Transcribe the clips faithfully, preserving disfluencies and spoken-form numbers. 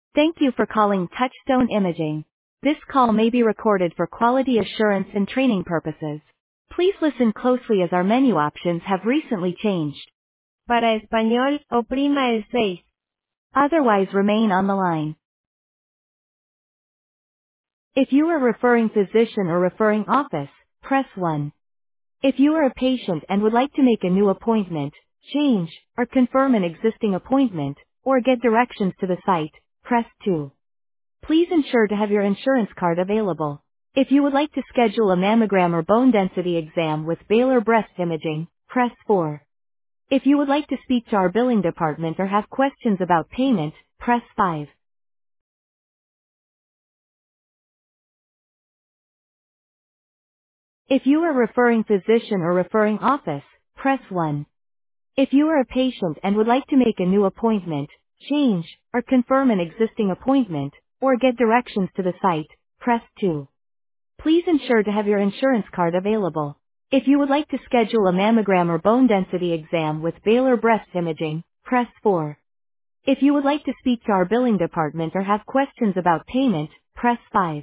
Thank you for calling Touchstone Imaging. This call may be recorded for quality assurance and training purposes. Please listen closely as our menu options have recently changed. Para español, oprima el seis. Otherwise remain on the line. If you are a referring physician or referring office, press one. If you are a patient and would like to make a new appointment, change, or confirm an existing appointment, or get directions to the site, press two. Please ensure to have your insurance card available. If you would like to schedule a mammogram or bone density exam with Baylor Breast Imaging, press four. If you would like to speak to our billing department or have questions about payment, press five. If you are a referring physician or referring office, press one. If you are a patient and would like to make a new appointment, change, or confirm an existing appointment, or get directions to the site, press two. Please ensure to have your insurance card available. If you would like to schedule a mammogram or bone density exam with Baylor Breast Imaging, press four. If you would like to speak to our billing department or have questions about payment, press five.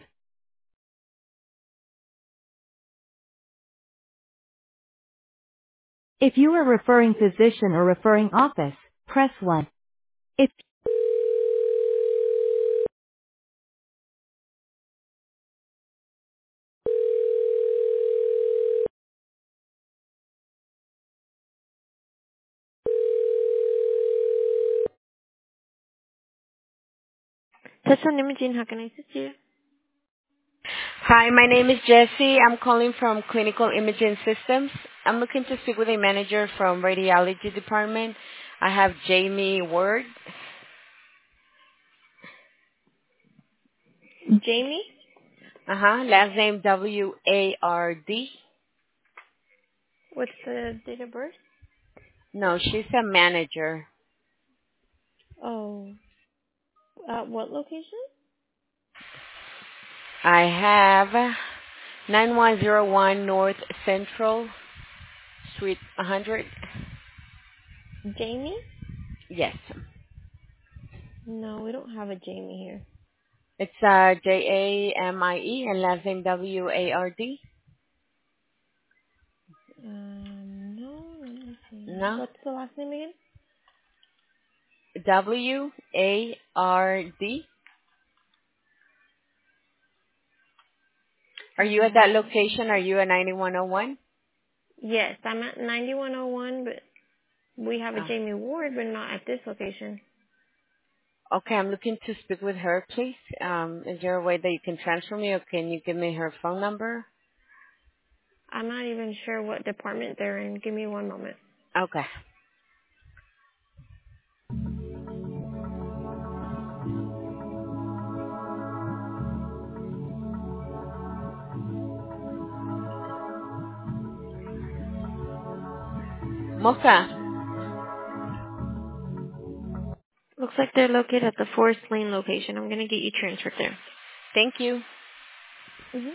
If you are a referring physician or referring office, press one. If Touchstone Imaging, how can I assist you? Hi, my name is Jessie. I'm calling from Clinical Imaging Systems. I'm looking to speak with a manager from radiology department. I have Jamie Ward. Jamie? Uh-huh. Last name W A R D. What's the date of birth? No, she's a manager. Oh, at what location? I have nine one zero one North Central, Suite one hundred. Jamie? Yes. No, we don't have a Jamie here. It's uh, J A M I E and last name W A R D. Um, no, let me see. No. What's the last name again? W A R D. Are you at that Um, location? Are you at ninety-one oh one? yes, I'm at ninety-one oh one, but we have a Oh. Jamie Ward, but not at this location. Okay, I'm looking to speak with her, please. Um, is there a way that you can transfer me, or can you give me her phone number? I'm not even sure what department they're in. Give me one moment. Okay. Mocha. Looks like they're located at the Forest Lane location. I'm gonna get you transferred there. Thank you. Mm-hmm.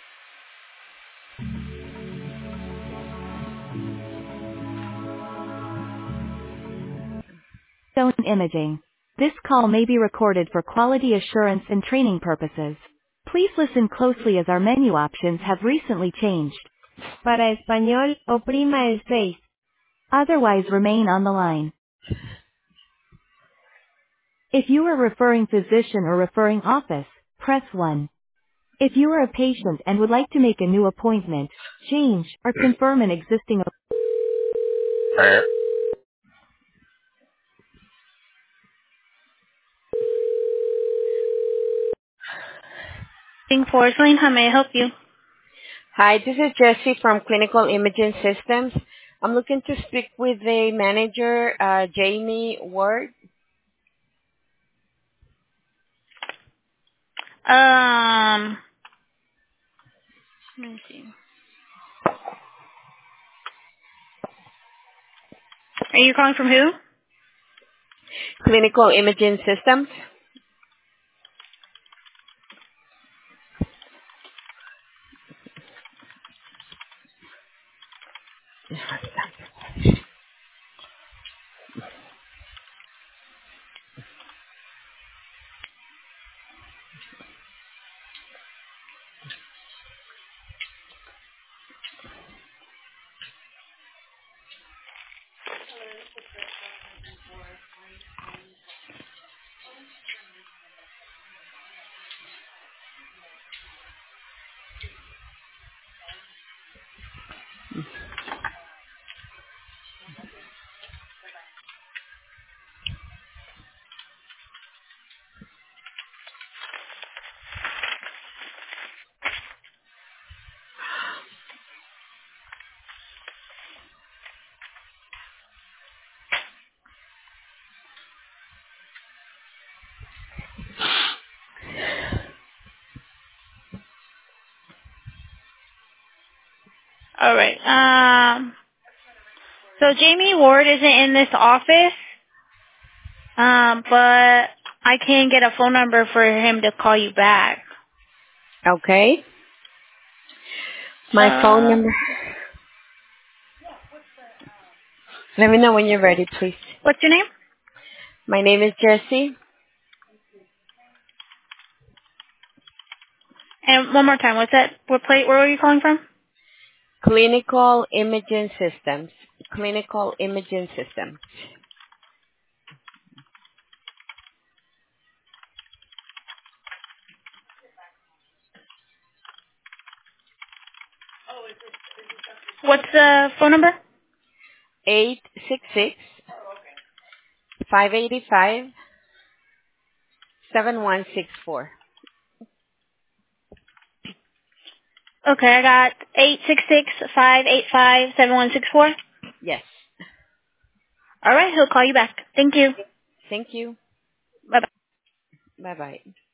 Stone Imaging. This call may be recorded for quality assurance and training purposes. Please listen closely as our menu options have recently changed. Para español, oprima el seis. Otherwise remain on the line. If you are a referring physician or referring office, press one. If you are a patient and would like to make a new appointment, change, or confirm an existing appointment, Forest Lane, how may I help you? Hi, this is Jessie from Clinical Imaging Systems. I'm looking to speak with the manager, uh, Jamie Ward. Um, let me see. Are you calling from who? Clinical Imaging Systems. All right. Um, so Jamie Ward isn't in this office, um, but I can get a phone number for him to call you back. Okay. My phone Uh, number. Let me know when you're ready, please. what's your name? My name is Jessie. And one more time, what's that? What plate? Where are you calling from? Clinical Imaging Systems. Clinical Imaging System. What's the phone number? Eight six six five eight five seven one six four. Okay, I got eight six six five eight five seven one six four. Yes. All right, he'll call you back. Thank you. Thank you. Bye bye. Bye bye.